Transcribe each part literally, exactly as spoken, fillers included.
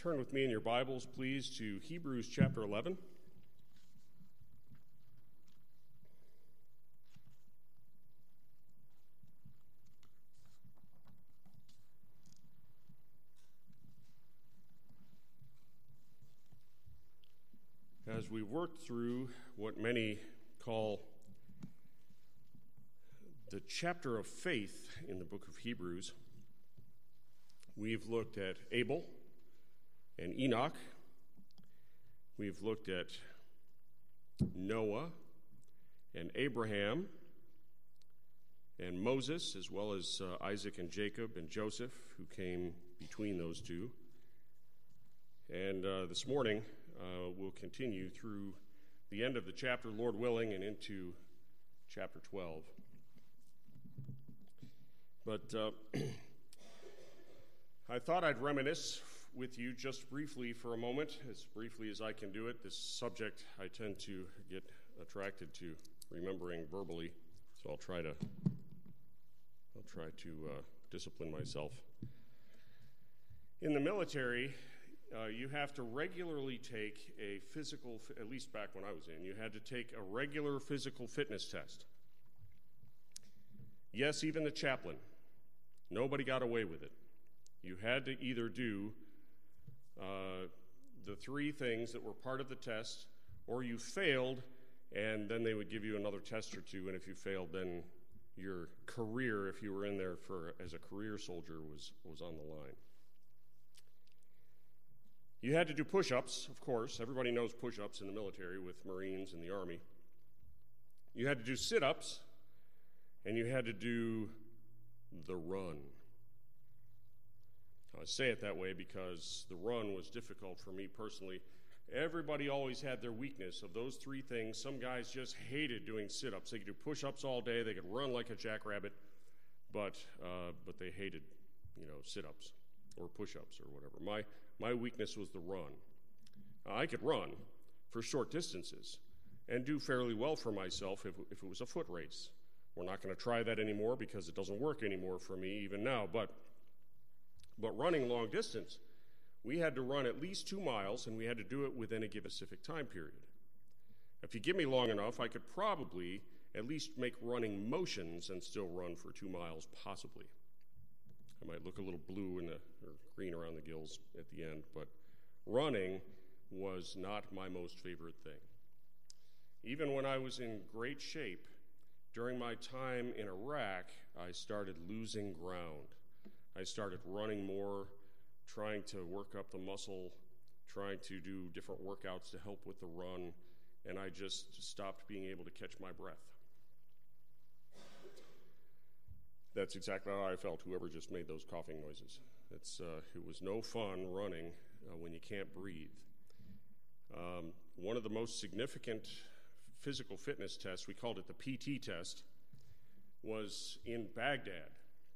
turn with me in your Bibles, please, to Hebrews chapter eleven. As we worked through what many call the chapter of faith in the book of Hebrews, we've looked at Abel and Enoch. We've looked at Noah and Abraham and Moses, as well as uh, Isaac and Jacob and Joseph, who came between those two. And uh, this morning, uh, we'll continue through the end of the chapter, Lord willing, and into chapter twelve. But uh, I thought I'd reminisce with you just briefly for a moment, as briefly as I can do it. This subject I tend to get attracted to remembering verbally, so I'll try to I'll try to uh, discipline myself. In the military, uh, you have to regularly take a physical, at least back when I was in, you had to take a regular physical fitness test. Yes, even the chaplain. Nobody got away with it. You had to either do uh, the three things that were part of the test, or you failed, and then they would give you another test or two, and if you failed, then your career, if you were in there for as a career soldier, was, was on the line. You had to do push-ups, of course. Everybody knows push-ups in the military with Marines and the Army. You had to do sit-ups, and you had to do the run. I say it that way because the run was difficult for me personally. Everybody always had their weakness of those three things. Some guys just hated doing sit-ups. They could do push-ups all day. They could run like a jackrabbit, but uh, but they hated, you know, sit-ups or push-ups or whatever. My my weakness was the run. Uh, I could run for short distances and do fairly well for myself if if it was a foot race. We're not going to try that anymore because it doesn't work anymore for me even now. But but running long distance, we had to run at least two miles, and we had to do it within a given specific time period. If you give me long enough, I could probably at least make running motions and still run for two miles, possibly. I might look a little blue in the, or green around the gills at the end, but running was not my most favorite thing. Even when I was in great shape, during my time in Iraq, I started losing ground. I started running more, trying to work up the muscle, trying to do different workouts to help with the run, and I just stopped being able to catch my breath. That's exactly how I felt, whoever just made those coughing noises. It's, uh, it was no fun running uh, when you can't breathe. Um, one of the most significant physical fitness tests, we called it the P T test, was in Baghdad.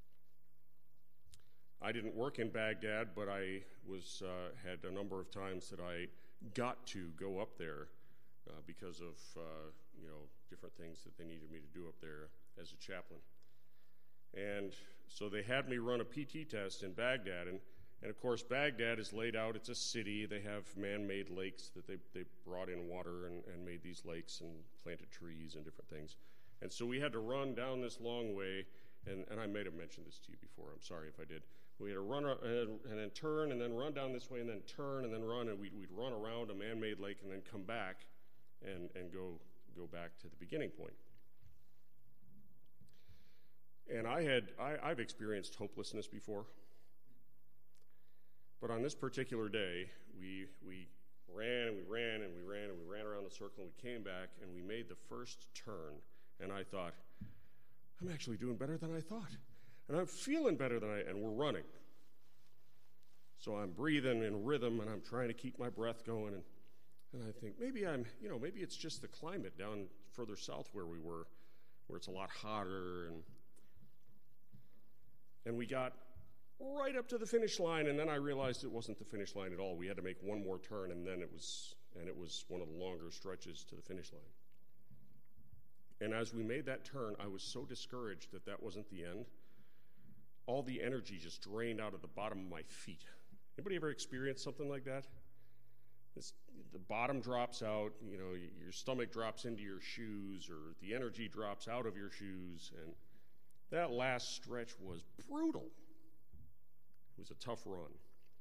I didn't work in Baghdad, but I was uh, had a number of times that I got to go up there uh, because of uh, you know different things that they needed me to do up there as a chaplain. And so they had me run a P T test in Baghdad, and, and of course Baghdad is laid out, it's a city, they have man-made lakes that they, they brought in water and, and made these lakes and planted trees and different things. And so we had to run down this long way, and, and I may have mentioned this to you before, I'm sorry if I did. We had to run and, and then turn and then run down this way and then turn and then run, and we'd, we'd run around a man-made lake and then come back and, and go, go back to the beginning point. And I had, I, I've experienced hopelessness before. But on this particular day, we we ran and we ran and we ran and we ran around the circle and we came back and we made the first turn. And I thought, I'm actually doing better than I thought. And I'm feeling better than I, and we're running. So I'm breathing in rhythm and I'm trying to keep my breath going. And, and I think maybe I'm, you know, maybe it's just the climate down further south where we were, where it's a lot hotter. And And we got right up to the finish line, and then I realized it wasn't the finish line at all. We had to make one more turn, and then it was, and it was one of the longer stretches to the finish line. And as we made that turn, I was so discouraged that that wasn't the end. All the energy just drained out of the bottom of my feet. Anybody ever experienced something like that? It's, the bottom drops out, you know, your stomach drops into your shoes, or the energy drops out of your shoes, and that last stretch was brutal. It was a tough run.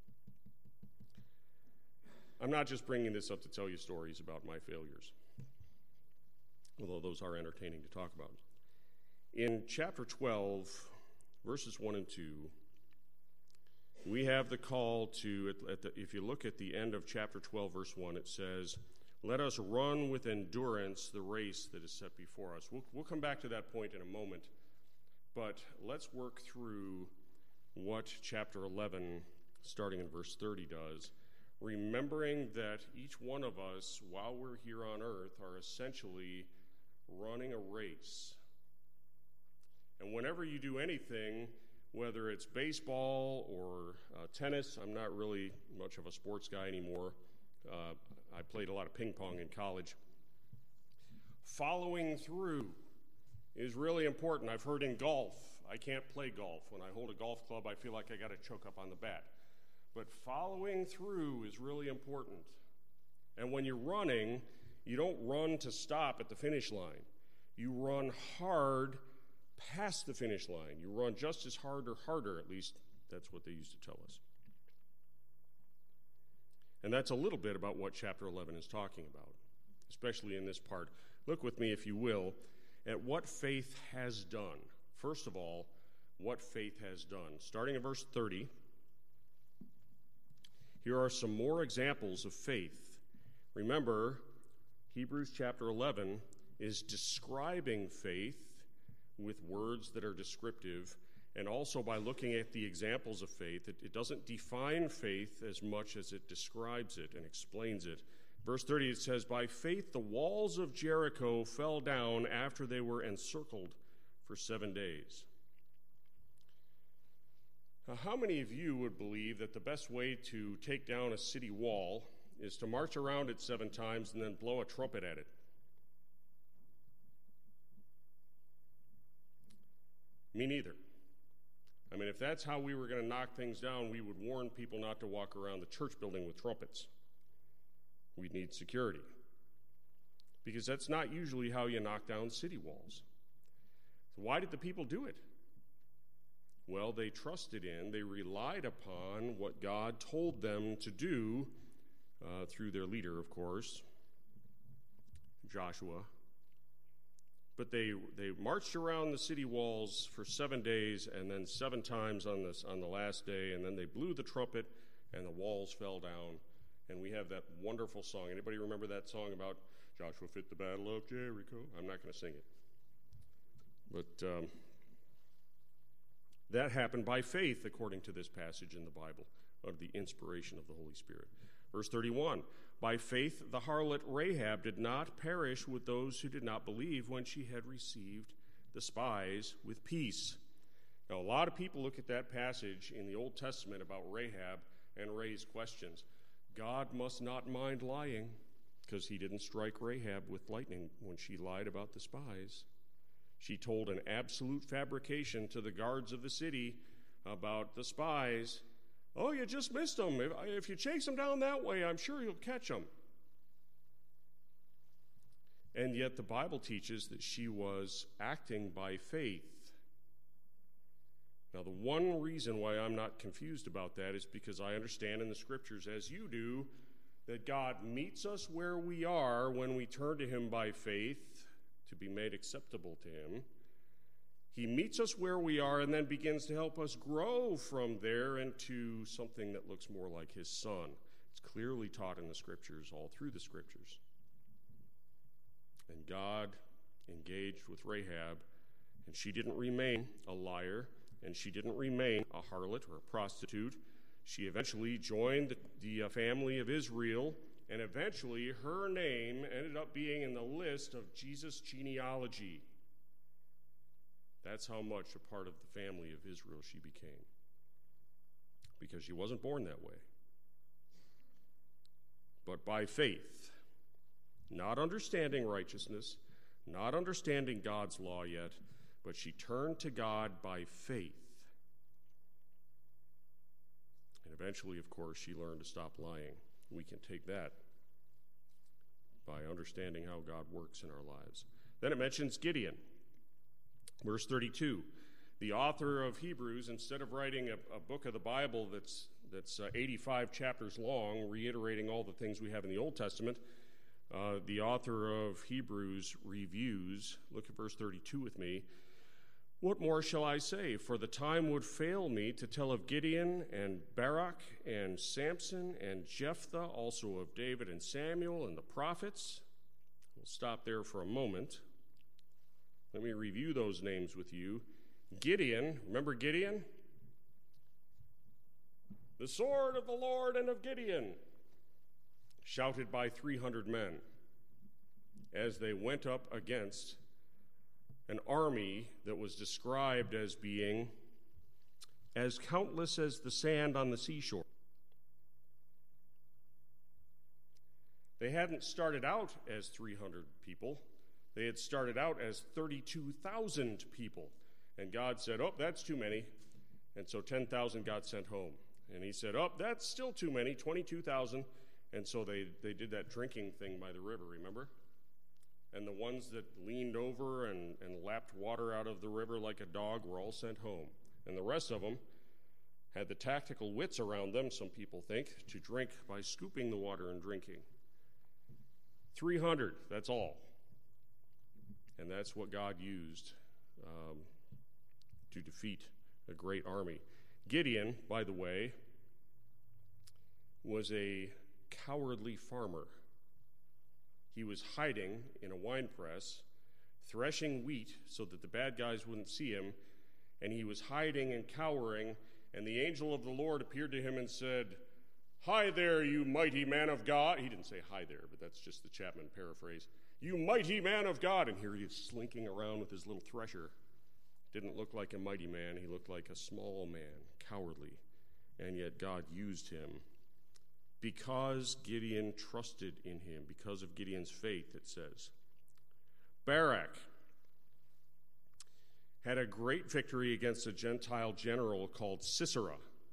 I'm not just bringing this up to tell you stories about my failures, although those are entertaining to talk about. In chapter twelve, verses one and two, we have the call to, at, at the, if you look at the end of chapter twelve, verse one, it says, "Let us run with endurance the race that is set before us." We'll, we'll come back to that point in a moment, but let's work through what chapter eleven, starting in verse thirty, does, remembering that each one of us, while we're here on earth, are essentially running a race. And whenever you do anything, whether it's baseball or uh, tennis, I'm not really much of a sports guy anymore. Uh, I played a lot of ping pong in college. Following through is really important. I've heard in golf, I can't play golf. When I hold a golf club, I feel like I got to choke up on the bat. But following through is really important. And when you're running, you don't run to stop at the finish line. You run hard past the finish line. You run just as hard or harder, at least that's what they used to tell us. And that's a little bit about what chapter eleven is talking about, especially in this part. Look with me, if you will, at what faith has done. First of all, what faith has done. Starting in verse thirty, here are some more examples of faith. Remember, Hebrews chapter eleven is describing faith with words that are descriptive, and also by looking at the examples of faith. It, it doesn't define faith as much as it describes it and explains it. Verse thirty, it says, "By faith the walls of Jericho fell down after they were encircled for seven days." Now, how many of you would believe that the best way to take down a city wall is to march around it seven times and then blow a trumpet at it? Me neither. I mean, if that's how we were going to knock things down, we would warn people not to walk around the church building with trumpets. We'd need security. Because that's not usually how you knock down city walls. So why did the people do it? Well, they trusted in, they relied upon what God told them to do uh, through their leader, of course, Joshua. But they, they marched around the city walls for seven days, and then seven times on this on the last day, and then they blew the trumpet, and the walls fell down. And we have that wonderful song. Anybody remember that song about Joshua fit the battle of Jericho? I'm not going to sing it. But um, that happened by faith, according to this passage in the Bible, of the inspiration of the Holy Spirit. Verse thirty-one, "By faith the harlot Rahab did not perish with those who did not believe when she had received the spies with peace." Now, a lot of people look at that passage in the Old Testament about Rahab and raise questions. God must not mind lying, because he didn't strike Rahab with lightning when she lied about the spies. She told an absolute fabrication to the guards of the city about the spies. "Oh, you just missed them. If, if you chase them down that way, I'm sure you'll catch them." And yet the Bible teaches that she was acting by faith. Now, the one reason why I'm not confused about that is because I understand in the Scriptures, as you do, that God meets us where we are when we turn to him by faith to be made acceptable to him. He meets us where we are and then begins to help us grow from there into something that looks more like his Son. It's clearly taught in the Scriptures, all through the Scriptures. And God engaged with Rahab, and she didn't remain a liar, and she didn't remain a harlot or a prostitute. She eventually joined the, the uh, family of Israel, and eventually her name ended up being in the list of Jesus' genealogy. That's how much a part of the family of Israel she became, because she wasn't born that way. But by faith, not understanding righteousness, not understanding God's law yet, but she turned to God by faith. And eventually, of course, she learned to stop lying. We can take that by understanding how God works in our lives. Then it mentions Gideon. Verse thirty-two, the author of Hebrews, instead of writing a, a book of the Bible that's, that's uh, eighty-five chapters long, reiterating all the things we have in the Old Testament, uh, the author of Hebrews reviews, look at verse thirty-two with me, what more shall I say? For the time would fail me to tell of Gideon and Barak and Samson and Jephthah, also of David and Samuel and the prophets. We'll stop there for a moment. Let me review those names with you. Gideon, remember Gideon? The sword of the Lord and of Gideon, shouted by three hundred men as they went up against an army that was described as being as countless as the sand on the seashore. They hadn't started out as three hundred people. They had started out as thirty-two thousand people. And God said, oh, that's too many. And so ten thousand got sent home. And he said, oh, that's still too many, twenty-two thousand. And so they, they did that drinking thing by the river, remember? And the ones that leaned over and, and lapped water out of the river like a dog were all sent home. And the rest of them had the tactical wits around them, some people think, to drink by scooping the water and drinking. three hundred, that's all. And that's what God used um, to defeat a great army. Gideon, by the way, was a cowardly farmer. He was hiding in a wine press, threshing wheat so that the bad guys wouldn't see him, and he was hiding and cowering, and the angel of the Lord appeared to him and said, hi there, you mighty man of God. He didn't say hi there, but that's just the Chapman paraphrase. You mighty man of God. And here he is slinking around with his little thresher. Didn't look like a mighty man. He looked like a small man, cowardly. And yet God used him because Gideon trusted in him, because of Gideon's faith, it says. Barak had a great victory against a Gentile general called Sisera.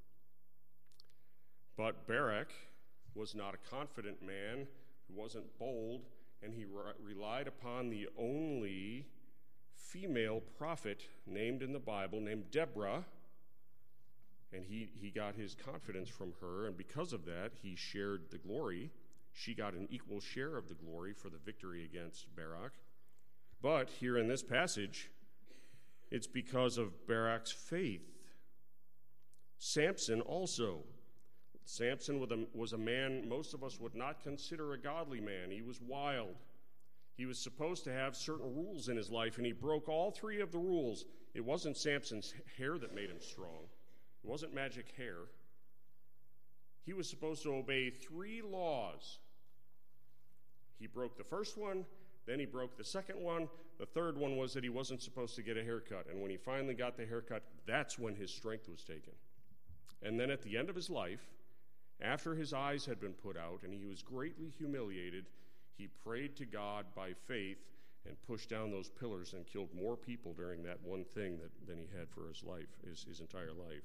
But Barak was not a confident man, he wasn't bold, and he re- relied upon the only female prophet named in the Bible, named Deborah, and he, he got his confidence from her, and because of that, he shared the glory. She got an equal share of the glory for the victory against Barak. But here in this passage, it's because of Barak's faith. Samson also. Samson was a man most of us would not consider a godly man. He was wild. He was supposed to have certain rules in his life, and he broke all three of the rules. It wasn't Samson's hair that made him strong. It wasn't magic hair. He was supposed to obey three laws. He broke the first one, then he broke the second one. The third one was that he wasn't supposed to get a haircut. And when he finally got the haircut, that's when his strength was taken. And then at the end of his life, after his eyes had been put out and he was greatly humiliated, he prayed to God by faith and pushed down those pillars and killed more people during that one thing that, than he had for his life, his, his entire life.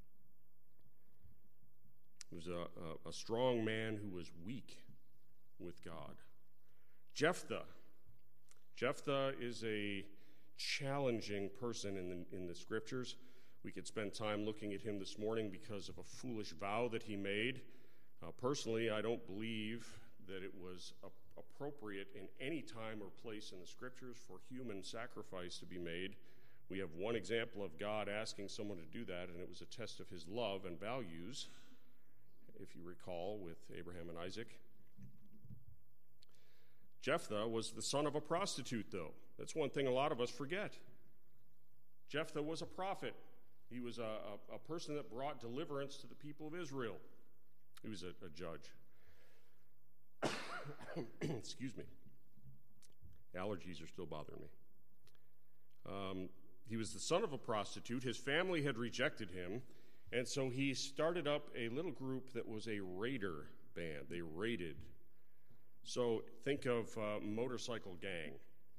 He was a, a, a strong man who was weak with God. Jephthah. Jephthah is a challenging person in the, in the scriptures. We could spend time looking at him this morning because of a foolish vow that he made. Uh, personally, I don't believe that it was a, appropriate in any time or place in the scriptures for human sacrifice to be made. We have one example of God asking someone to do that, and it was a test of his love and values, if you recall, with Abraham and Isaac. Jephthah was the son of a prostitute, though. That's one thing a lot of us forget. Jephthah was a prophet. He was a, a, a person that brought deliverance to the people of Israel. He was a, a judge. Excuse me. Allergies are still bothering me. Um, he was the son of a prostitute. His family had rejected him, and so he started up a little group that was a raider band. They raided. So think of uh, motorcycle gang.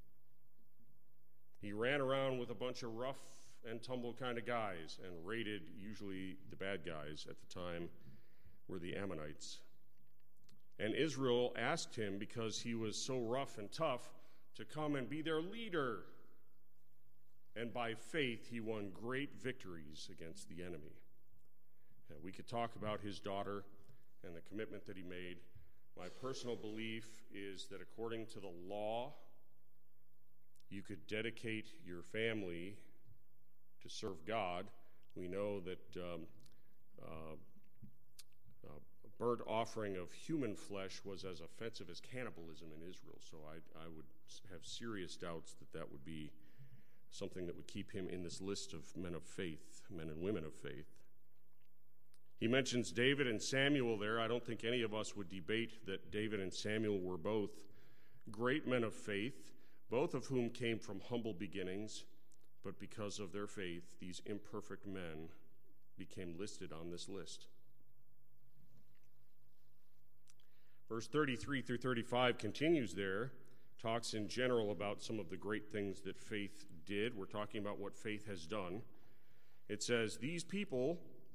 He ran around with a bunch of rough and tumble kind of guys and raided usually the bad guys at the time were the Ammonites. And Israel asked him, because he was so rough and tough, to come and be their leader. And by faith, he won great victories against the enemy. And we could talk about his daughter and the commitment that he made. My personal belief is that according to the law, you could dedicate your family to serve God. We know that um, uh, uh, burnt offering of human flesh was as offensive as cannibalism in Israel. So I, I would have serious doubts that that would be something that would keep him in this list of men of faith, men and women of faith. He mentions David and Samuel there. I don't think any of us would debate that David and Samuel were both great men of faith, both of whom came from humble beginnings, but because of their faith, these imperfect men became listed on this list. Verse thirty-three through thirty-five continues there, talks in general about some of the great things that faith did. We're talking about what faith has done. It says, these people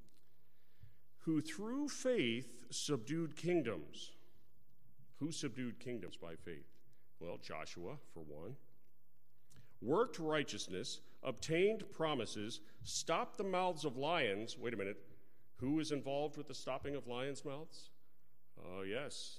who through faith subdued kingdoms. Who subdued kingdoms by faith? Well, Joshua, for one. Worked righteousness, obtained promises, stopped the mouths of lions. Wait a minute. Who is involved with the stopping of lions' mouths? Oh, yes.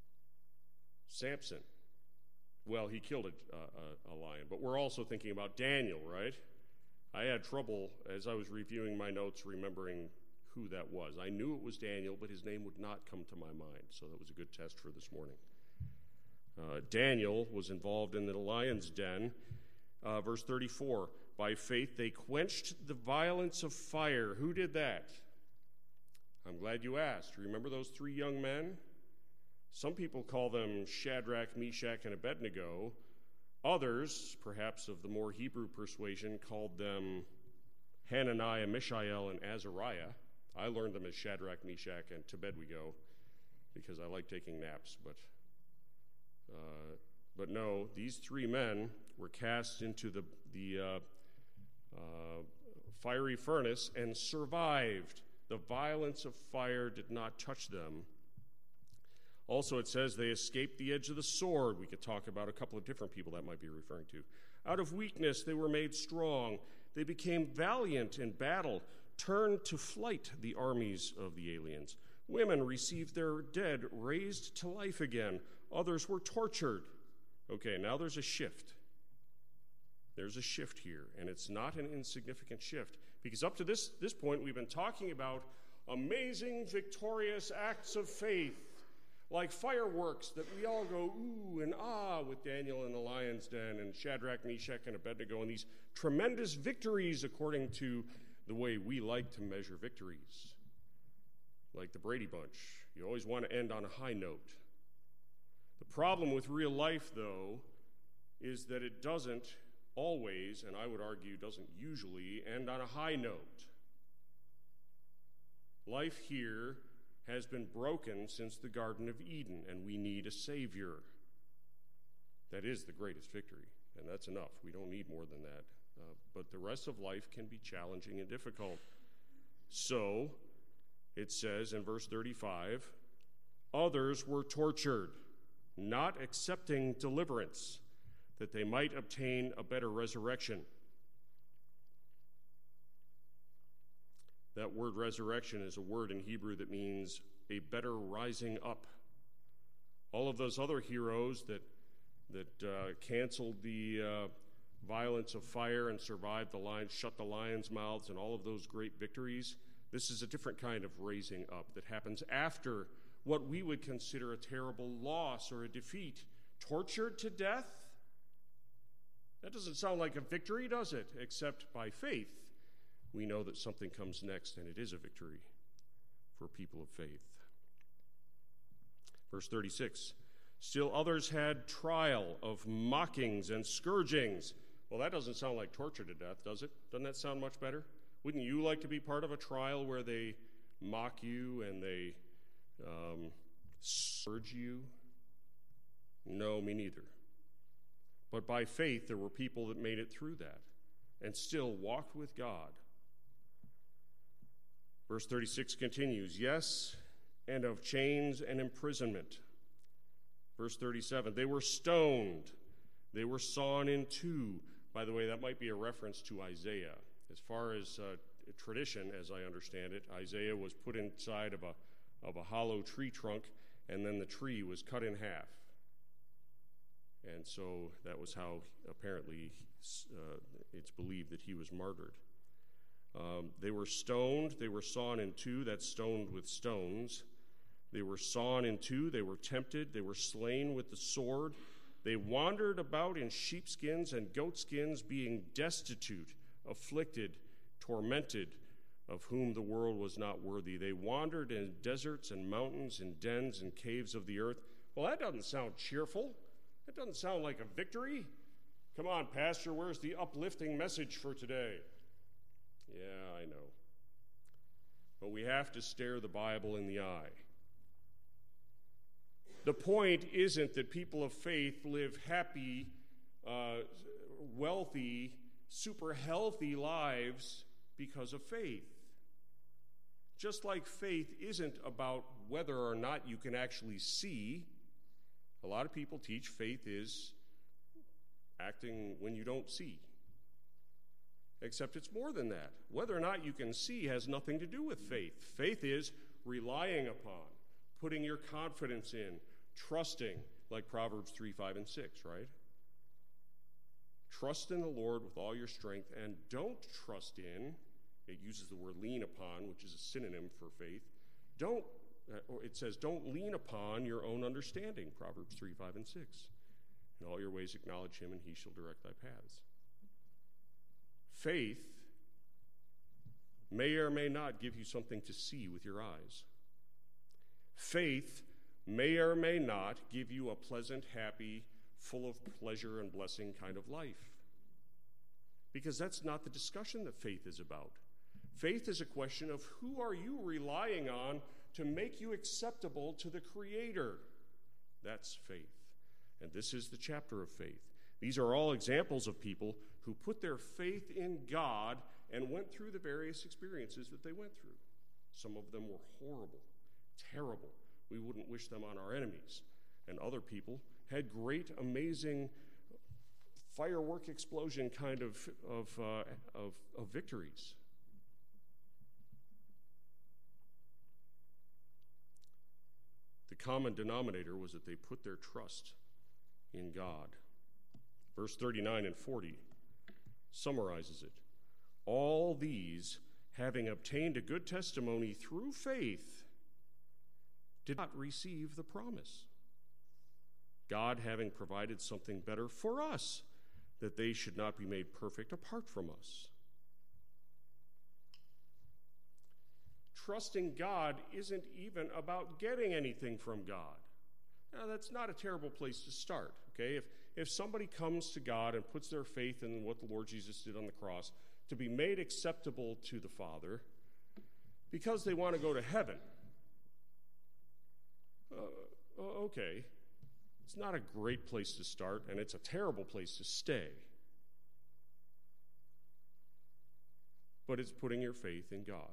Samson. Well, he killed a, a, a lion, but we're also thinking about Daniel, right? I had trouble, as I was reviewing my notes, remembering who that was. I knew it was Daniel, but his name would not come to my mind, so that was a good test for this morning. Uh, Daniel was involved in the lion's den. Uh, verse thirty-four, by faith they quenched the violence of fire. Who did that? I'm glad you asked. Remember those three young men? Some people call them Shadrach, Meshach, and Abednego. Others, perhaps of the more Hebrew persuasion, called them Hananiah, Mishael, and Azariah. I learned them as Shadrach, Meshach, and to bed we go, because I like taking naps. But, uh, but no, these three men were cast into the, the uh, uh, fiery furnace and survived. The violence of fire did not touch them. Also, it says they escaped the edge of the sword. We could talk about a couple of different people that might be referring to. Out of weakness, they were made strong. They became valiant in battle, turned to flight the armies of the aliens. Women received their dead raised to life again. Others were tortured. Okay, now there's a shift. There's a shift here, and it's not an insignificant shift, because up to this, this point, we've been talking about amazing, victorious acts of faith, like fireworks that we all go ooh and ah with Daniel in the lion's den and Shadrach, Meshach, and Abednego, and these tremendous victories according to the way we like to measure victories. Like the Brady Bunch. You always want to end on a high note. The problem with real life, though, is that it doesn't always, and I would argue doesn't usually, end on a high note. Life here has been broken since the Garden of Eden, and we need a Savior. That is the greatest victory, and that's enough. We don't need more than that. Uh, but the rest of life can be challenging and difficult. So, it says in verse thirty-five, others were tortured, not accepting deliverance, that they might obtain a better resurrection. That word resurrection is a word in Hebrew that means a better rising up. All of those other heroes that that uh, canceled the uh, violence of fire and survived the lions, shut the lions' mouths, and all of those great victories, this is a different kind of raising up that happens after what we would consider a terrible loss or a defeat. Tortured to death? That doesn't sound like a victory, does it? Except by faith, we know that something comes next, and it is a victory for people of faith. Verse thirty-six, still others had trial of mockings and scourgings. Well, that doesn't sound like torture to death, does it? Doesn't that sound much better? Wouldn't you like to be part of a trial where they mock you and they um, scourge you? No, me neither. But by faith, there were people that made it through that and still walked with God. Verse thirty-six continues, yes, and of chains and imprisonment. Verse thirty-seven, they were stoned, they were sawn in two. By the way, that might be a reference to Isaiah. As far as uh, tradition, as I understand it, Isaiah was put inside of a, of a hollow tree trunk, and then the tree was cut in half. And so that was how, apparently, uh, it's believed that he was martyred. Um, they were stoned, they were sawn in two, that's stoned with stones. They were sawn in two, they were tempted, they were slain with the sword. They wandered about in sheepskins and goatskins, being destitute, afflicted, tormented, of whom the world was not worthy. They wandered in deserts and mountains, in dens and caves of the earth. Well, that doesn't sound cheerful. That doesn't sound like a victory. Come on, Pastor, where's the uplifting message for today? Yeah, I know. But we have to stare the Bible in the eye. The point isn't that people of faith live happy, uh, wealthy, super healthy lives because of faith. Just like faith isn't about whether or not you can actually see. A lot of people teach faith is acting when you don't see. Except it's more than that. Whether or not you can see has nothing to do with faith. Faith is relying upon, putting your confidence in, trusting, like Proverbs three, five, and six, right? Trust in the Lord with all your strength, and don't trust in, it uses the word lean upon, which is a synonym for faith. Don't, or it says, don't lean upon your own understanding, Proverbs three, five, and six. In all your ways acknowledge him, and he shall direct thy paths. Faith may or may not give you something to see with your eyes. Faith may or may not give you a pleasant, happy, full of pleasure and blessing kind of life. Because that's not the discussion that faith is about. Faith is a question of who are you relying on to make you acceptable to the Creator. That's faith. And this is the chapter of faith. These are all examples of people who put their faith in God and went through the various experiences that they went through. Some of them were horrible, terrible. We wouldn't wish them on our enemies. And other people had great, amazing, firework explosion kind of, of, uh, of, of victories. The common denominator was that they put their trust in God. Verse thirty-nine and forty summarizes it. All these, having obtained a good testimony through faith, did not receive the promise. God having provided something better for us, that they should not be made perfect apart from us. Trusting God isn't even about getting anything from God. Now, that's not a terrible place to start, okay? If, if somebody comes to God and puts their faith in what the Lord Jesus did on the cross to be made acceptable to the Father because they want to go to heaven, uh, okay, it's not a great place to start, and it's a terrible place to stay. But it's putting your faith in God.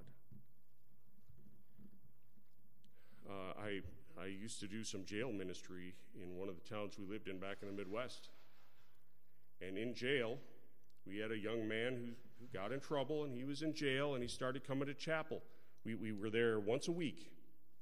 Uh, I I used to do some jail ministry in one of the towns we lived in back in the Midwest. And in jail, we had a young man who, who got in trouble, and he was in jail, and he started coming to chapel. We, we were there once a week.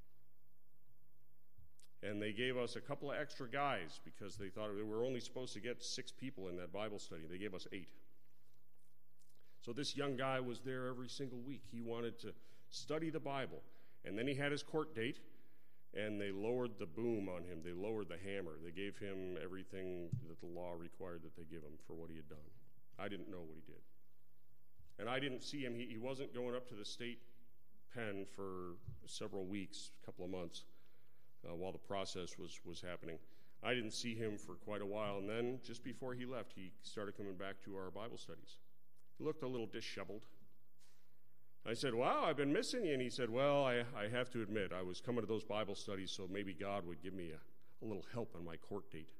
And they gave us a couple of extra guys because they thought we were only supposed to get six people in that Bible study. They gave us eight. So this young guy was there every single week. He wanted to study the Bible. And then he had his court date, and they lowered the boom on him. They lowered the hammer. They gave him everything that the law required that they give him for what he had done. I didn't know what he did. And I didn't see him. He, he wasn't going up to the state pen for several weeks, a couple of months, uh, while the process was, was happening. I didn't see him for quite a while. And then just before he left, he started coming back to our Bible studies. He looked a little disheveled. I said, wow, I've been missing you. And he said, well, I, I have to admit, I was coming to those Bible studies so maybe God would give me a, a little help on my court date.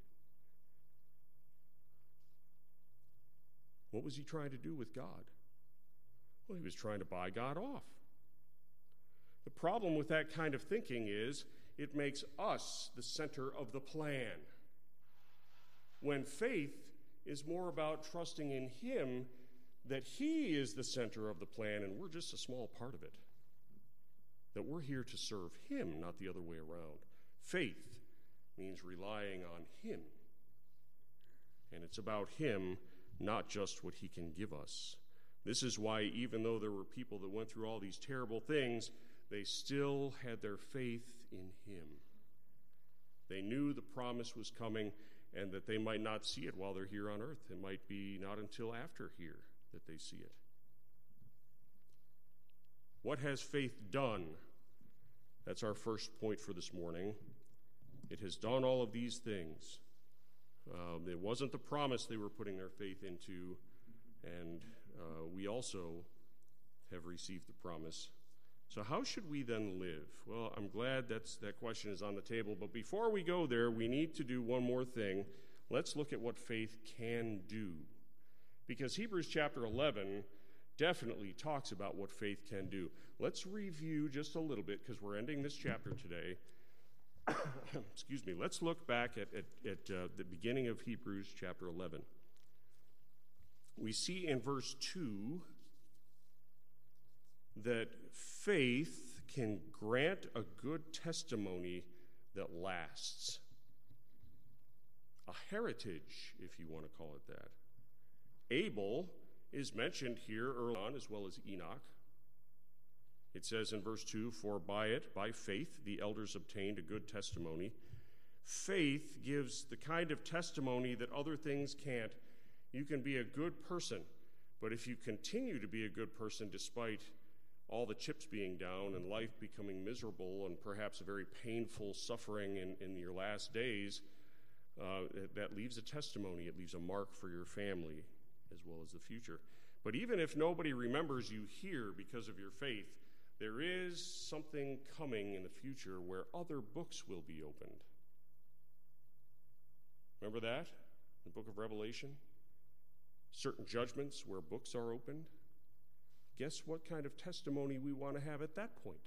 What was he trying to do with God? Well, he was trying to buy God off. The problem with that kind of thinking is it makes us the center of the plan, when faith is more about trusting in him that he is the center of the plan and we're just a small part of it, that we're here to serve him, not the other way around. Faith means relying on him, and it's about him, not just what he can give us. This is why, even though there were people that went through all these terrible things, they still had their faith in him. They knew the promise was coming and that they might not see it while they're here on earth. It might be not until after here that they see it. What has faith done? That's our first point for this morning. It has done all of these things. Um, it wasn't the promise they were putting their faith into, and uh, we also have received the promise. So how should we then live? Well, I'm glad that's, that question is on the table, but before we go there, we need to do one more thing. Let's look at what faith can do. Because Hebrews chapter eleven definitely talks about what faith can do. Let's review just a little bit, because we're ending this chapter today. Excuse me. Let's look back at, at, at uh, the beginning of Hebrews chapter eleven. We see in verse two that faith can grant a good testimony that lasts. A heritage, if you want to call it that. Abel is mentioned here early on, as well as Enoch. It says in verse two, "For by it, by faith, the elders obtained a good testimony." Faith gives the kind of testimony that other things can't. You can be a good person, but if you continue to be a good person despite all the chips being down and life becoming miserable and perhaps a very painful suffering in, in your last days, uh, that leaves a testimony. It leaves a mark for your family as well as the future. But even if nobody remembers you here because of your faith, there is something coming in the future where other books will be opened. Remember that? The book of Revelation? Certain judgments where books are opened. Guess what kind of testimony we want to have at that point?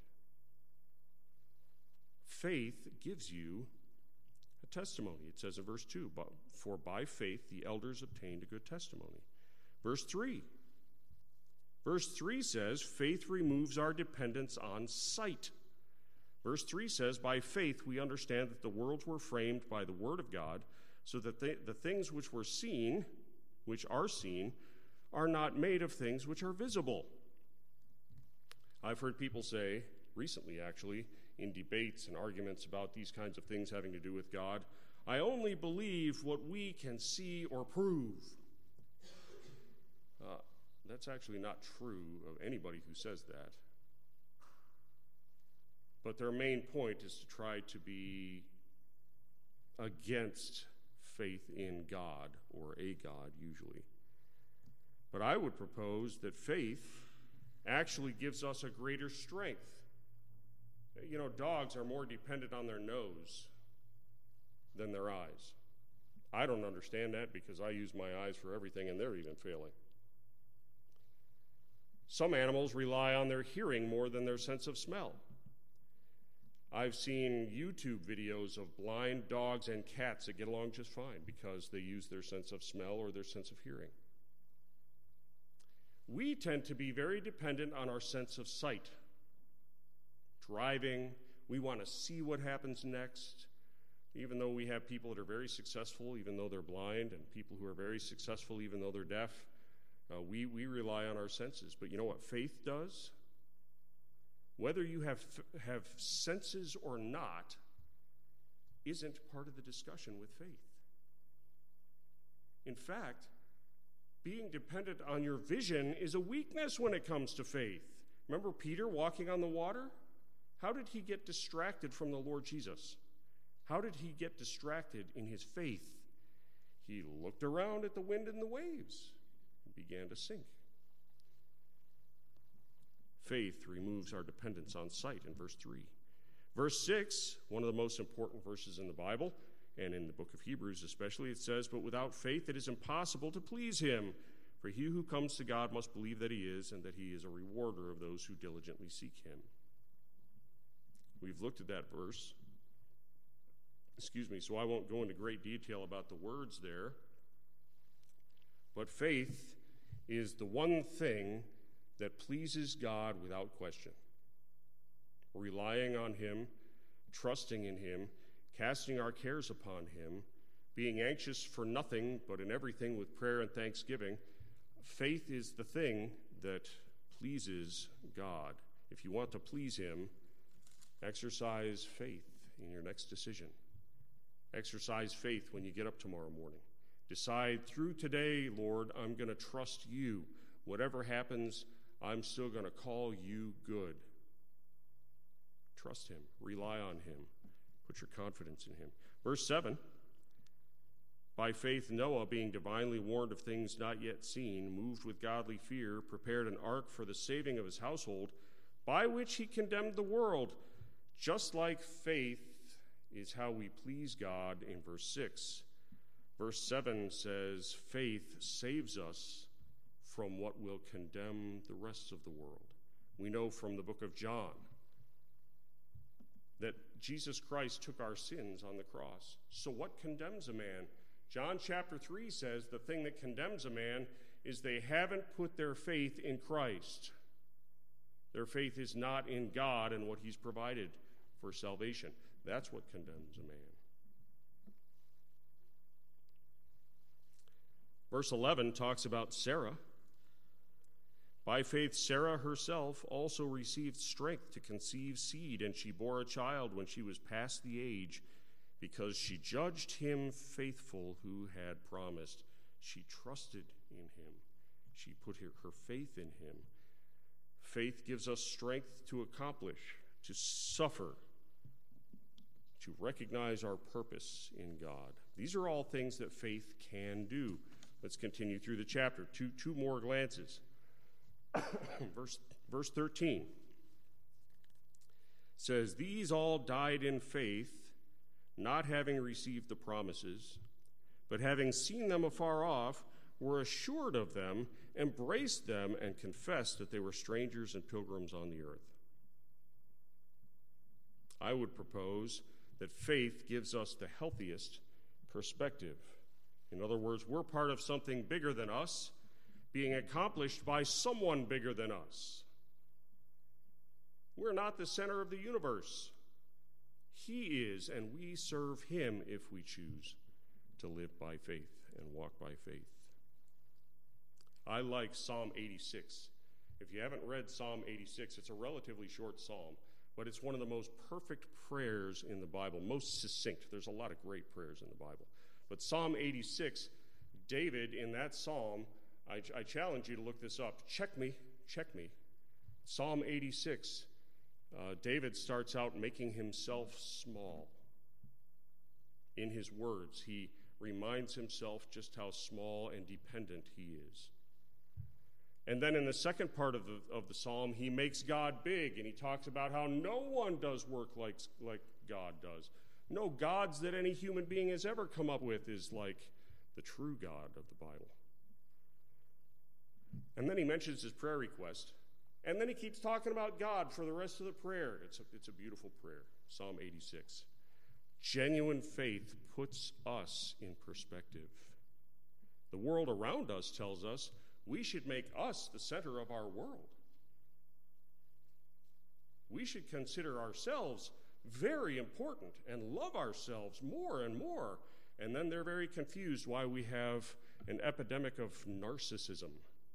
Faith gives you a testimony. It says in verse two, "For by faith the elders obtained a good testimony." Verse three. Verse three says, faith removes our dependence on sight. Verse three says, by faith we understand that the worlds were framed by the word of God, so that they, the things which were seen, which are seen, are not made of things which are visible. I've heard people say, recently actually, in debates and arguments about these kinds of things having to do with God, I only believe what we can see or prove. Uh, that's actually not true of anybody who says that. But their main point is to try to be against faith in God, or a God usually. But I would propose that faith actually gives us a greater strength. You know, dogs are more dependent on their nose than their eyes. I don't understand that because I use my eyes for everything and they're even failing. Some animals rely on their hearing more than their sense of smell. I've seen YouTube videos of blind dogs and cats that get along just fine because they use their sense of smell or their sense of hearing. We tend to be very dependent on our sense of sight. Driving, we want to see what happens next. Even though we have people that are very successful, even though they're blind, and people who are very successful, even though they're deaf, uh, we, we rely on our senses. But you know what faith does? Whether you have, have senses or not isn't part of the discussion with faith. In fact, being dependent on your vision is a weakness when it comes to faith. Remember Peter walking on the water? How did he get distracted from the Lord Jesus? How did he get distracted in his faith? He looked around at the wind and the waves and began to sink. Faith removes our dependence on sight in verse three. Verse six, one of the most important verses in the Bible, and in the book of Hebrews especially, it says, "But without faith it is impossible to please him. For he who comes to God must believe that he is, and that he is a rewarder of those who diligently seek him." We've looked at that verse. Excuse me, so I won't go into great detail about the words there. But faith is the one thing that pleases God without question. Relying on him, trusting in him, casting our cares upon him, being anxious for nothing but in everything with prayer and thanksgiving. Faith is the thing that pleases God. If you want to please him, exercise faith in your next decision. Exercise faith when you get up tomorrow morning. Decide through today, Lord, I'm going to trust you. Whatever happens, I'm still going to call you good. Trust him. Rely on him. Put your confidence in him. Verse seven, by faith Noah, being divinely warned of things not yet seen, moved with godly fear, prepared an ark for the saving of his household, by which he condemned the world. Just like faith is how we please God in verse six. Verse seven says, faith saves us from what will condemn the rest of the world. We know from the book of John that Jesus Christ took our sins on the cross. So what condemns a man? John chapter three says the thing that condemns a man is they haven't put their faith in Christ. Their faith is not in God and what he's provided for salvation. That's what condemns a man. Verse eleven talks about Sarah. By faith, Sarah herself also received strength to conceive seed, and she bore a child when she was past the age, because she judged him faithful who had promised. She trusted in him. She put her, her faith in him. Faith gives us strength to accomplish, to suffer, to recognize our purpose in God. These are all things that faith can do. Let's continue through the chapter. Two, two more glances. verse, verse thirteen says, these all died in faith, not having received the promises, but having seen them afar off, were assured of them, embraced them, and confessed that they were strangers and pilgrims on the earth. I would propose that faith gives us the healthiest perspective. In other words, we're part of something bigger than us, being accomplished by someone bigger than us. We're not the center of the universe. He is, and we serve him if we choose to live by faith and walk by faith. I like Psalm eighty-six. If you haven't read Psalm eighty-six, it's a relatively short psalm, but it's one of the most perfect prayers in the Bible, most succinct. There's a lot of great prayers in the Bible. But Psalm eighty-six, David, in that psalm, I, I challenge you to look this up. Check me, check me. Psalm eighty-six, uh, David starts out making himself small. In his words, he reminds himself just how small and dependent he is. And then in the second part of the, of the psalm, he makes God big, and he talks about how no one does work like, like God does. No gods that any human being has ever come up with is like the true God of the Bible. And then he mentions his prayer request. And then he keeps talking about God for the rest of the prayer. It's a, it's a beautiful prayer, Psalm eighty-six. Genuine faith puts us in perspective. The world around us tells us we should make us the center of our world. We should consider ourselves very important and love ourselves more and more. And then they're very confused why we have an epidemic of narcissism.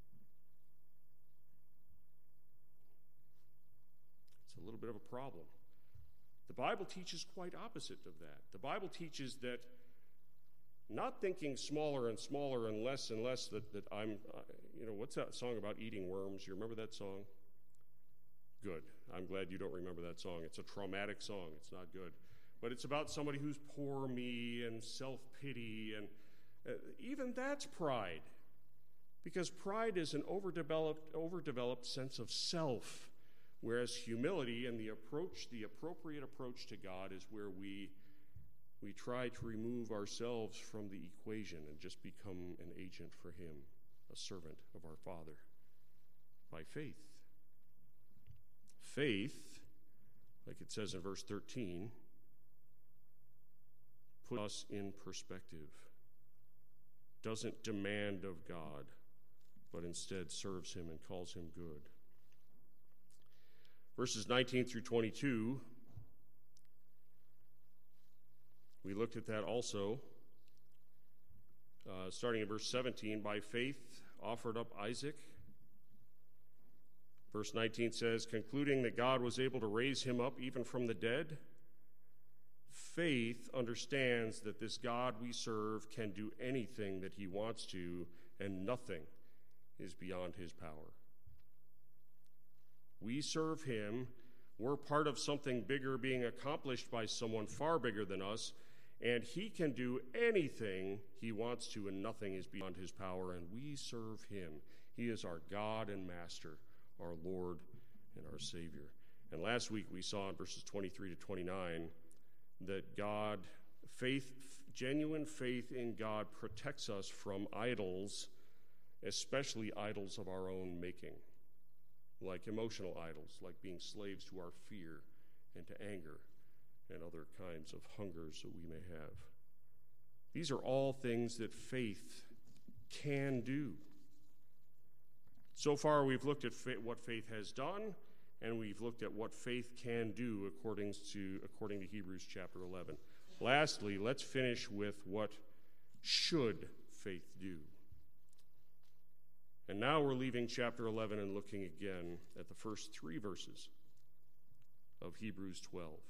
It's a little bit of a problem. The Bible teaches quite opposite of that. The Bible teaches that not thinking smaller and smaller and less and less that, that I'm, uh, you know, what's that song about eating worms? You remember that song? Good. I'm glad you don't remember that song. It's a traumatic song. It's not good. But it's about somebody who's poor me and self-pity, and uh, even that's pride. Because pride is an overdeveloped, overdeveloped sense of self, whereas humility and the approach, the appropriate approach to God is where we we try to remove ourselves from the equation and just become an agent for him, a servant of our Father, by faith. Faith, like it says in verse thirteen, put us in perspective, doesn't demand of God, but instead serves him and calls him good. Verses nineteen through twenty-two, we looked at that also. Uh, starting in verse seventeen, by faith offered up Isaac. Verse nineteen says, concluding that God was able to raise him up even from the dead. Faith understands that this God we serve can do anything that he wants to, and nothing is beyond his power. We serve him. We're part of something bigger being accomplished by someone far bigger than us, and he can do anything he wants to, and nothing is beyond his power, and we serve him. He is our God and Master, our Lord and our Savior. And last week we saw in verses twenty-three to twenty-nine that God, faith, genuine faith in God protects us from idols, especially idols of our own making, like emotional idols, like being slaves to our fear and to anger and other kinds of hungers that we may have. These are all things that faith can do. So far, we've looked at fa- what faith has done, and we've looked at what faith can do according to, according to Hebrews chapter eleven. Lastly, let's finish with what should faith do. And now we're leaving chapter eleven and looking again at the first three verses of Hebrews twelve.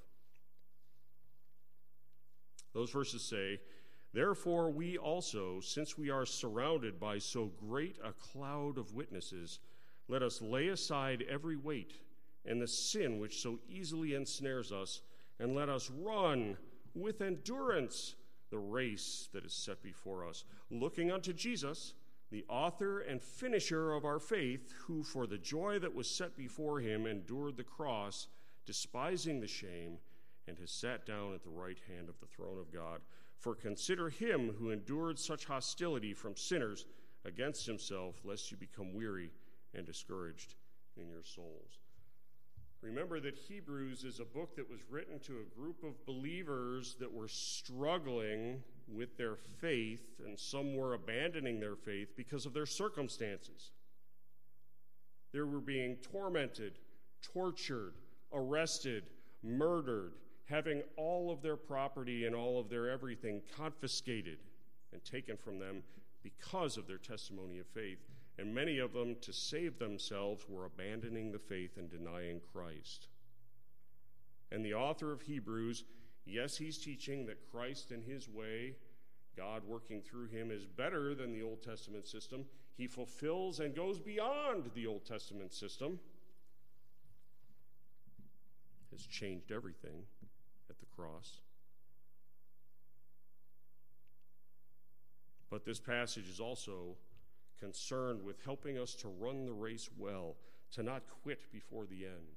Those verses say, therefore we also, since we are surrounded by so great a cloud of witnesses, let us lay aside every weight and the sin which so easily ensnares us, and let us run with endurance the race that is set before us, looking unto Jesus, the author and finisher of our faith, who for the joy that was set before him endured the cross, despising the shame, and has sat down at the right hand of the throne of God. For consider him who endured such hostility from sinners against himself, lest you become weary and discouraged in your souls. Remember that Hebrews is a book that was written to a group of believers that were struggling with their faith, and some were abandoning their faith because of their circumstances. They were being tormented, tortured, arrested, murdered, having all of their property and all of their everything confiscated and taken from them because of their testimony of faith. And many of them, to save themselves, were abandoning the faith and denying Christ. And the author of Hebrews, yes, he's teaching that Christ and his way, God working through him, is better than the Old Testament system. He fulfills and goes beyond the Old Testament system. Has changed everything at the cross. But this passage is also concerned with helping us to run the race well, to not quit before the end.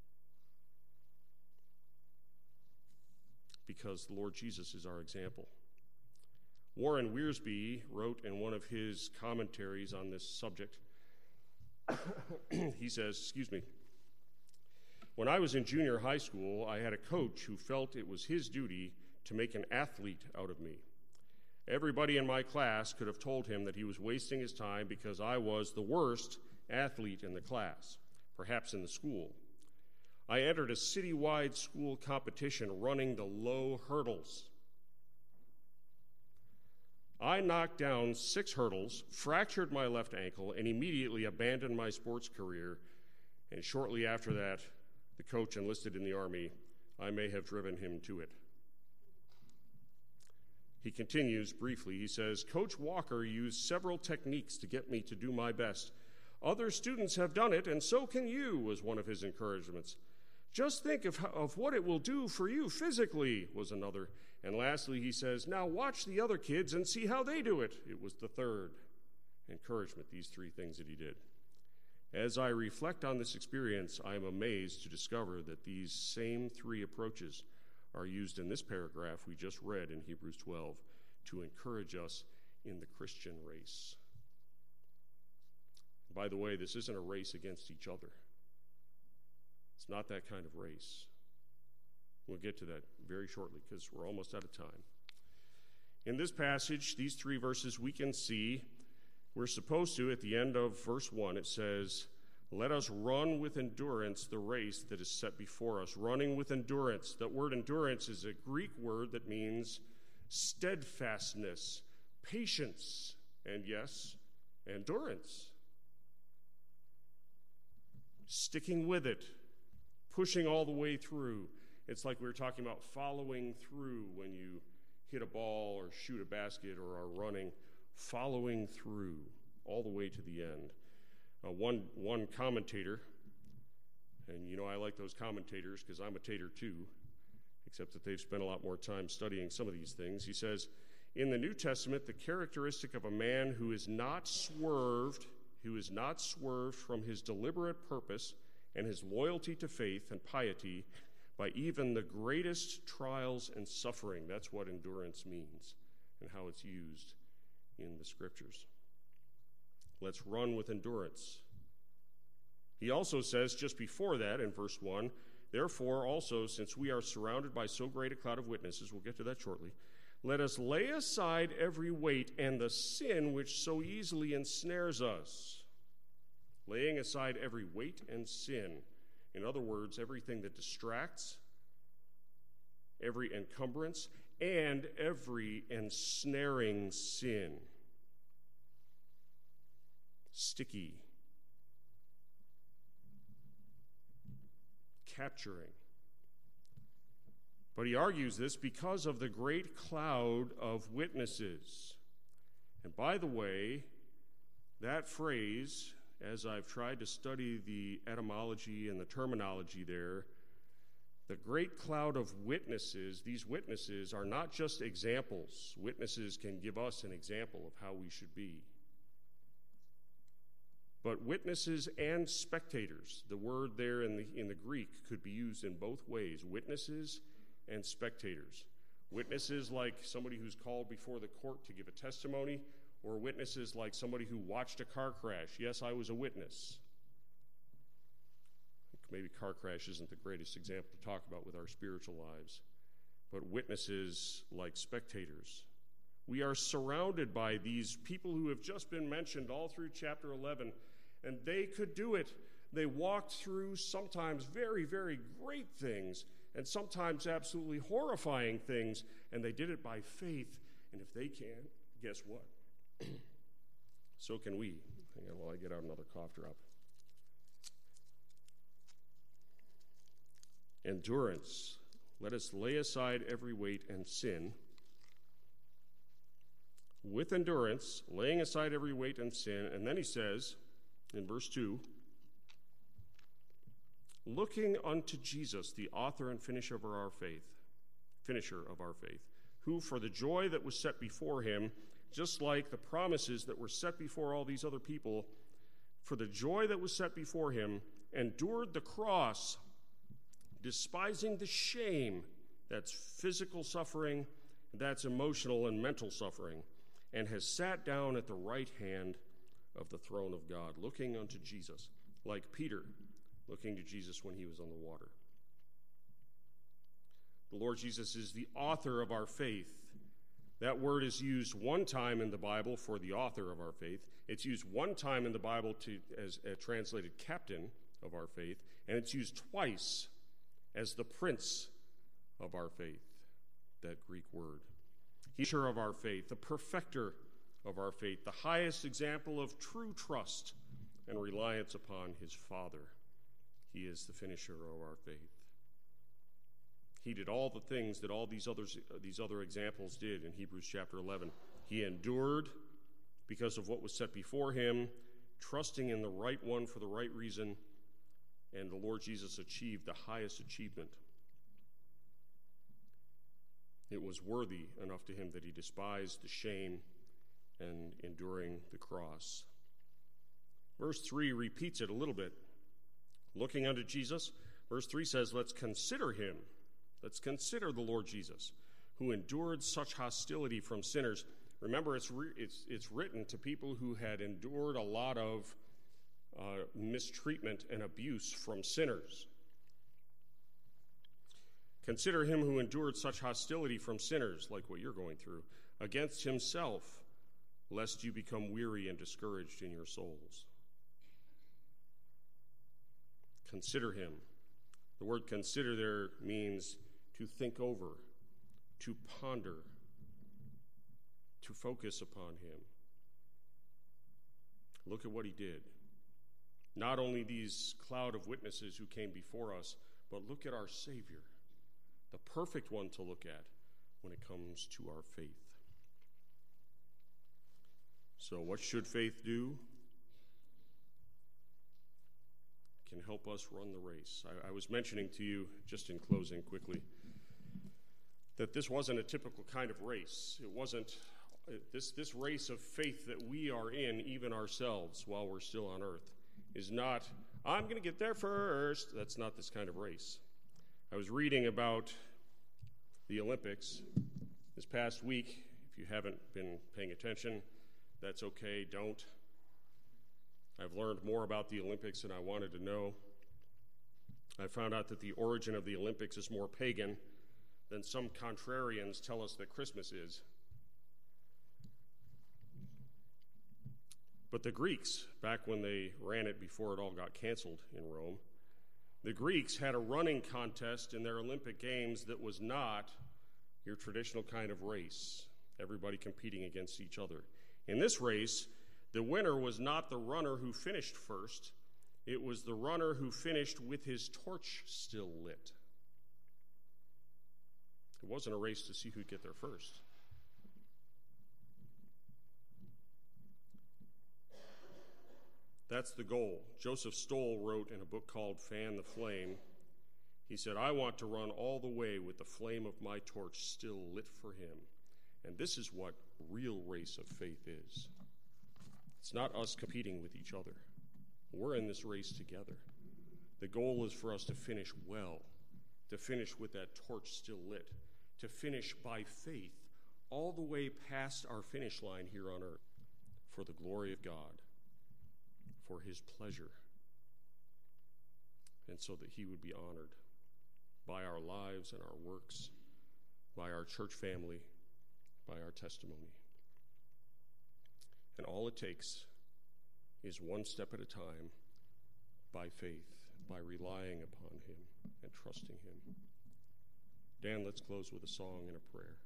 Because the Lord Jesus is our example. Warren Wiersbe wrote in one of his commentaries on this subject, he says, excuse me, when I was in junior high school, I had a coach who felt it was his duty to make an athlete out of me. Everybody in my class could have told him that he was wasting his time because I was the worst athlete in the class, perhaps in the school. I entered a citywide school competition running the low hurdles. I knocked down six hurdles, fractured my left ankle, and immediately abandoned my sports career. And shortly after that, the coach enlisted in the Army. I may have driven him to it. He continues briefly. He says, Coach Walker used several techniques to get me to do my best. Other students have done it, and so can you, was one of his encouragements. Just think of, how, of what it will do for you physically, was another. And lastly, he says, now watch the other kids and see how they do it. It was the third encouragement, these three things that he did. As I reflect on this experience, I am amazed to discover that these same three approaches are used in this paragraph we just read in Hebrews twelve to encourage us in the Christian race. By the way, this isn't a race against each other. It's not that kind of race. We'll get to that very shortly because we're almost out of time. In this passage, these three verses, we can see we're supposed to, at the end of verse one, it says, let us run with endurance the race that is set before us. Running with endurance. That word endurance is a Greek word that means steadfastness, patience, and yes, endurance. Sticking with it, pushing all the way through. It's like we were talking about following through when you hit a ball or shoot a basket or are running, following through all the way to the end. Uh, one, one commentator, and you know I like those commentators because I'm a tater too, except that they've spent a lot more time studying some of these things. He says, in the New Testament, the characteristic of a man who is not swerved, who is not swerved from his deliberate purpose and his loyalty to faith and piety by even the greatest trials and suffering. That's what endurance means and how it's used in the scriptures. Let's run with endurance. He also says just before that in verse one, therefore also, since we are surrounded by so great a cloud of witnesses, we'll get to that shortly, let us lay aside every weight and the sin which so easily ensnares us. Laying aside every weight and sin. In other words, everything that distracts, every encumbrance, and every ensnaring sin. Sticky. Capturing. But he argues this because of the great cloud of witnesses. And by the way, that phrase, as I've tried to study the etymology and the terminology there, the great cloud of witnesses, these witnesses are not just examples. Witnesses can give us an example of how we should be. But witnesses and spectators, the word there in the, in the Greek could be used in both ways, witnesses and spectators. Witnesses like somebody who's called before the court to give a testimony, or witnesses like somebody who watched a car crash. Yes, I was a witness. Maybe car crash isn't the greatest example to talk about with our spiritual lives, but witnesses like spectators. We are surrounded by these people who have just been mentioned all through chapter eleven, and they could do it. They walked through sometimes very, very great things, and sometimes absolutely horrifying things, and they did it by faith. And if they can, guess what? So can we. Hang on while I get out another cough drop. Endurance. Let us lay aside every weight and sin. With endurance, laying aside every weight and sin. And then he says, in verse two, looking unto Jesus, the author and finisher of our faith, finisher of our faith, who for the joy that was set before him, just like the promises that were set before all these other people, for the joy that was set before him, endured the cross, despising the shame. That's physical suffering, that's emotional and mental suffering, and has sat down at the right hand of the throne of God, looking unto Jesus, like Peter, looking to Jesus when he was on the water. The Lord Jesus is the author of our faith. That word is used one time in the Bible for the author of our faith. It's used one time in the Bible to, as a translated captain of our faith, and it's used twice as the prince of our faith, that Greek word. He's the finisher of our faith, the perfecter of our faith, the highest example of true trust and reliance upon his Father. He is the finisher of our faith. He did all the things that all these others, these other examples did in Hebrews chapter eleven. He endured because of what was set before him, trusting in the right one for the right reason, and the Lord Jesus achieved the highest achievement. It was worthy enough to him that he despised the shame and enduring the cross. Verse three repeats it a little bit. Looking unto Jesus, verse three says, let's consider him. Let's consider the Lord Jesus, who endured such hostility from sinners. Remember, it's, re- it's, it's written to people who had endured a lot of uh, mistreatment and abuse from sinners. Consider him who endured such hostility from sinners, like what you're going through, against himself, lest you become weary and discouraged in your souls. Consider him. The word consider there means to think over, to ponder, to focus upon him. Look at what he did. Not only these cloud of witnesses who came before us, but look at our Savior, the perfect one to look at when it comes to our faith. So what should faith do? It can help us run the race. I, I was mentioning to you, just in closing quickly, that this wasn't a typical kind of race. It wasn't this, this race of faith that we are in, even ourselves, while we're still on earth, is not, I'm going to get there first. That's not this kind of race. I was reading about the Olympics this past week. If you haven't been paying attention, that's okay, don't. I've learned more about the Olympics than I wanted to know. I found out that the origin of the Olympics is more pagan than some contrarians tell us that Christmas is. But the Greeks, back when they ran it before it all got canceled in Rome, the Greeks had a running contest in their Olympic Games that was not your traditional kind of race, everybody competing against each other. In this race, the winner was not the runner who finished first, it was the runner who finished with his torch still lit. It wasn't a race to see who'd get there first. That's the goal. Joseph Stoll wrote in a book called Fan the Flame, he said, I want to run all the way with the flame of my torch still lit for him. And this is what real race of faith is. It's not us competing with each other. We're in this race together. The goal is for us to finish well, to finish with that torch still lit, to finish by faith all the way past our finish line here on earth for the glory of God, for his pleasure, and so that he would be honored by our lives and our works, by our church family, by our testimony. And all it takes is one step at a time by faith, by relying upon him and trusting him. Dan, let's close with a song and a prayer.